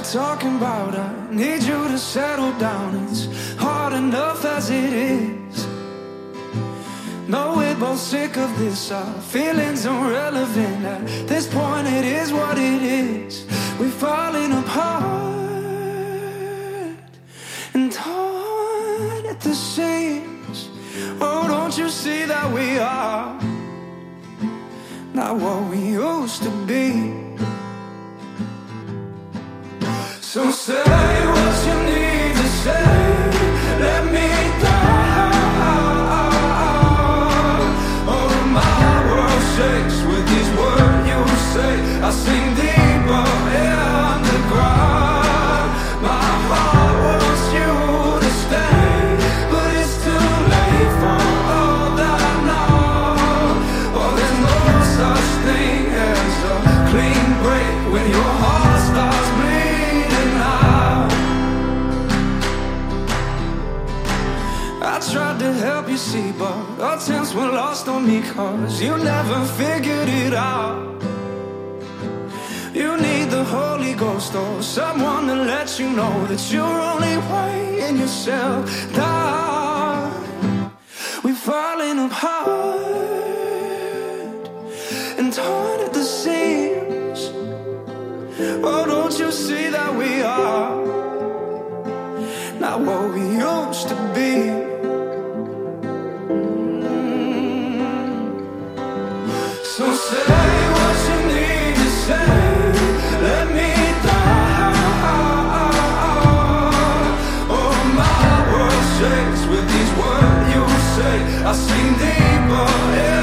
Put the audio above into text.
talking about. I need you to settle down. It's hard enough as it is. No, we're both sick of this. Our feelings irrelevant. At this point it is what it is. We're falling apart and torn at the seams. Oh, don't you see that we are not what we used to be? So say what you need to say. Let me down. Oh, my world shakes with these words you say. I sink deeper in the ground. My heart wants you to stay, but it's too late for all that I know. Oh, there's no such thing as a clean break when your heart starts bleeding out. I tried to help you see, but attempts were lost on me, 'cause you never figured it out. You need the Holy Ghost or someone to let you know that you're only weighing yourself down. We're falling apart and torn at the seams. Oh, don't you see that we are not what we used to be? So say what you need to say. Let me down. Oh, my world shakes with these words you say. I sink deeper.